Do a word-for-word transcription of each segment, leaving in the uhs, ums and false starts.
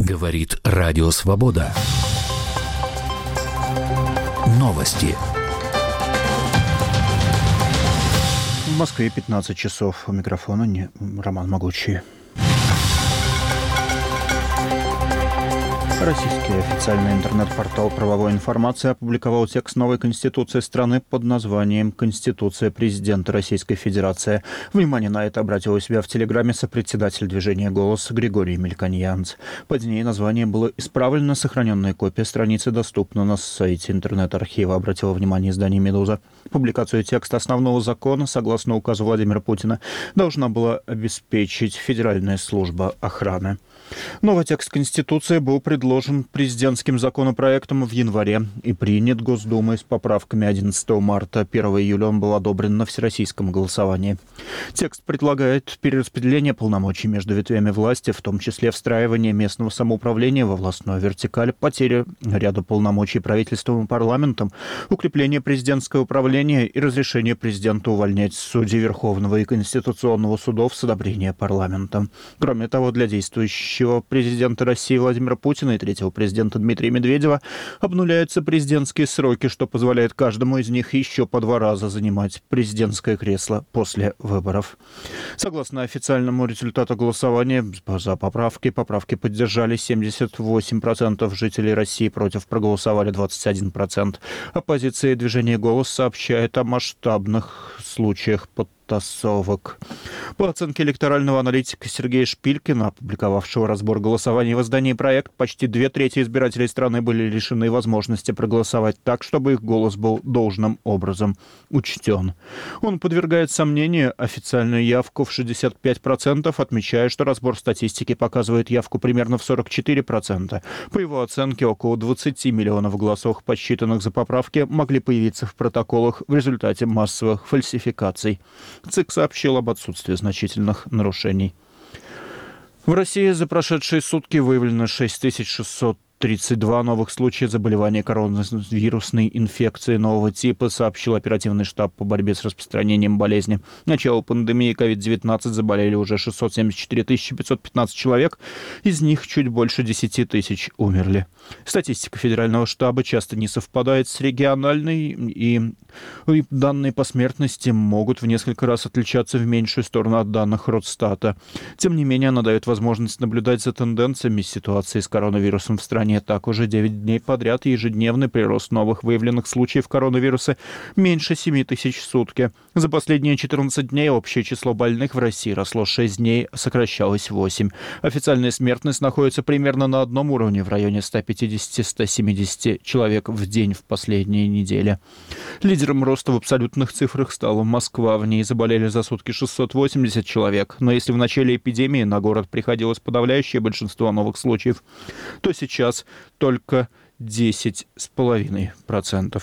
Говорит Радио Свобода. Новости. В Москве пятнадцать часов. У микрофона не... Роман Могучий. Российский официальный интернет-портал «Правовой информации» опубликовал текст новой Конституции страны под названием «Конституция президента Российской Федерации». Внимание на это обратил у себя в Телеграме сопредседатель движения «Голос» Григорий Мельконьянц. Под ней название было исправлено, сохраненная копия страницы доступна на сайте интернет-архива, обратило внимание издание «Медуза». Публикацию текста основного закона, согласно указу Владимира Путина, должна была обеспечить Федеральная служба охраны. Новый текст Конституции был предложен президентским законопроектом в январе и принят Госдумой с поправками одиннадцатого марта. первого июля он был одобрен на всероссийском голосовании. Текст предлагает перераспределение полномочий между ветвями власти, в том числе встраивание местного самоуправления во властную вертикаль, потеря ряда полномочий правительством и парламентом, укрепление президентского управления и разрешение президенту увольнять судей Верховного и Конституционного судов с одобрения парламента. Кроме того, для действующего президента России Владимира Путина и третьего президента Дмитрия Медведева обнуляются президентские сроки, что позволяет каждому из них еще по два раза занимать президентское кресло после выборов. Согласно официальному результату голосования за поправки, поправки поддержали семьдесят восемь процентов жителей России, против проголосовали двадцать один процент. Оппозиция движения «Голос» сообщает о масштабных случаях подтасовок. По оценке электорального аналитика Сергея Шпилькина, опубликовавшего разбор голосований в издании «Проект», почти две трети избирателей страны были лишены возможности проголосовать так, чтобы их голос был должным образом учтен. Он подвергает сомнению официальную явку в шестьдесят пять процентов, отмечая, что разбор статистики показывает явку примерно в сорок четыре процента. По его оценке, около двадцать миллионов голосов, подсчитанных за поправки, могли появиться в протоколах в результате массовых фальсификаций. ЦИК сообщил об отсутствии значительных нарушений. В России за прошедшие сутки выявлено шесть тысяч шестьсот тридцать два новых случая заболевания коронавирусной инфекцией нового типа, сообщил оперативный штаб по борьбе с распространением болезни. К началу пандемии ковид девятнадцать заболели уже шестьсот семьдесят четыре тысячи пятьсот пятнадцать человек, из них чуть больше десять тысяч умерли. Статистика федерального штаба часто не совпадает с региональной, и данные по смертности могут в несколько раз отличаться в меньшую сторону от данных Росстата. Тем не менее, она дает возможность наблюдать за тенденциями ситуации с коронавирусом в стране. Так, уже девять дней подряд ежедневный прирост новых выявленных случаев коронавируса меньше семи тысяч в сутки. За последние четырнадцать дней общее число больных в России росло шесть дней, сокращалось восемь. Официальная смертность находится примерно на одном уровне, в районе сто пятьдесят - сто семьдесят человек в день в последние недели. Лидером роста в абсолютных цифрах стала Москва. В ней заболели за сутки шестьсот восемьдесят человек. Но если в начале эпидемии на город приходилось подавляющее большинство новых случаев, то сейчас только десять целых пять десятых процента.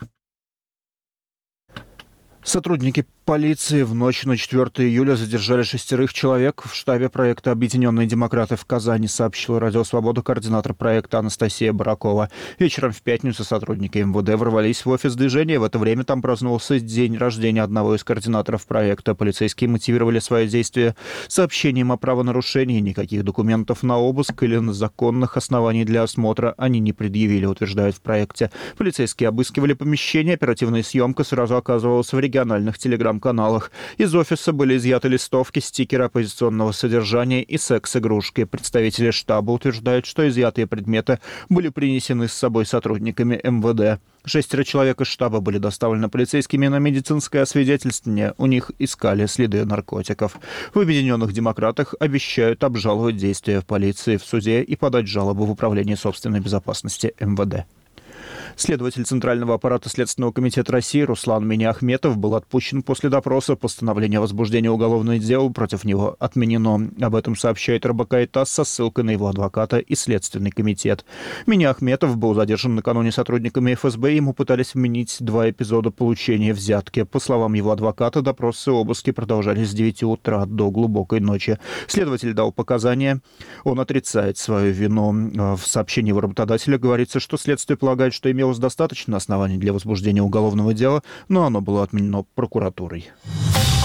Сотрудники полиции в ночь на четвёртого июля задержали шестерых человек в штабе проекта «Объединенные демократы» в Казани, сообщила Радио Свобода координатор проекта Анастасия Баракова. Вечером в пятницу сотрудники МВД ворвались в офис движения. В это время там праздновался день рождения одного из координаторов проекта. Полицейские мотивировали свои действия сообщением о правонарушении. Никаких документов на обыск или на законных оснований для осмотра они не предъявили, утверждают в проекте. Полицейские обыскивали помещение. Оперативная съемка сразу оказывалась в региональных телеграм-каналах. Из офиса были изъяты листовки, стикеры оппозиционного содержания и секс-игрушки. Представители штаба утверждают, что изъятые предметы были принесены с собой сотрудниками МВД. Шестеро человек из штаба были доставлены полицейскими на медицинское освидетельствование. У них искали следы наркотиков. В «Объединенных демократах» обещают обжаловать действия полиции в суде и подать жалобу в Управление собственной безопасности МВД. Следователь Центрального аппарата Следственного комитета России Руслан Миниахметов был отпущен после допроса. Постановление о возбуждении уголовного дела против него отменено. Об этом сообщает РБК и ТАСС со ссылкой на его адвоката и Следственный комитет. Миниахметов был задержан накануне сотрудниками эф эс бэ. Ему пытались вменить два эпизода получения взятки. По словам его адвоката, допросы и обыски продолжались с девяти утра до глубокой ночи. Следователь дал показания. Он отрицает свою вину. В сообщении его работодателя говорится, что следствие полагает, что имелось достаточно оснований для возбуждения уголовного дела, но оно было отменено прокуратурой.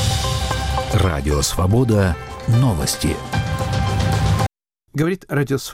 Радио Свобода. Новости. Говорит Радио Свобода.